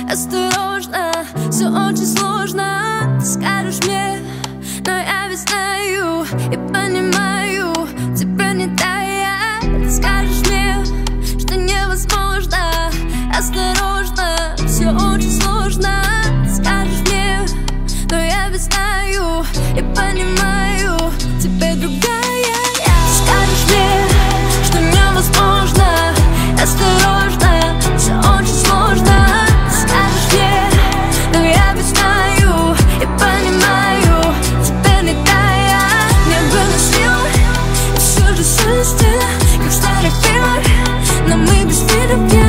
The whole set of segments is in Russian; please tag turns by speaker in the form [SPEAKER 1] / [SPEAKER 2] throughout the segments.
[SPEAKER 1] Осторожно, все очень сложно. Ты скажешь мне, но я ведь знаю и понимаю, тебе не доверять. Ты скажешь мне, что невозможно. Осторожно, все очень сложно. Ты скажешь мне, но я ведь знаю и понимаю, тебе другая я. Ты скажешь мне, что невозможно. Осторожно, все очень сложно. Ты скажешь мне, но я ведь знаю и понимаю, тебе не доверять. Не было сил, и все же шелестело, как в старых фильмах, но мы без любви.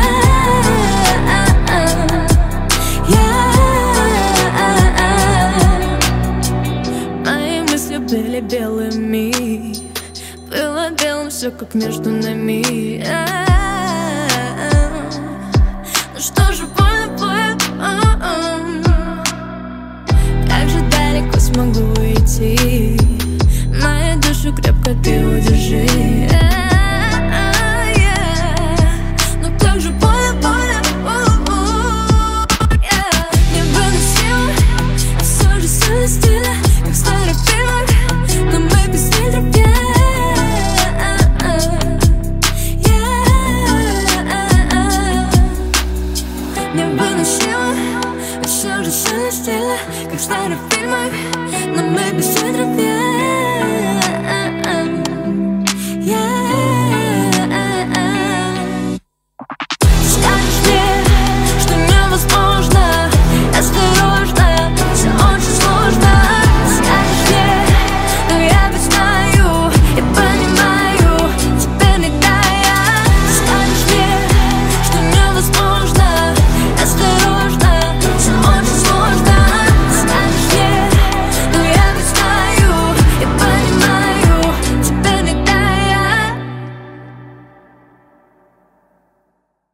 [SPEAKER 1] Были белыми, было белым все как между нами. Ну что же, больно, как же далеко смогу идти? Мою душу крепко ты удержи. Ну как же больно, не было сил, все же шелестело, как в старых фильмах, но мы без любви. Не было сил, и все же шелестело, как в старых фильмах, но мы без любви.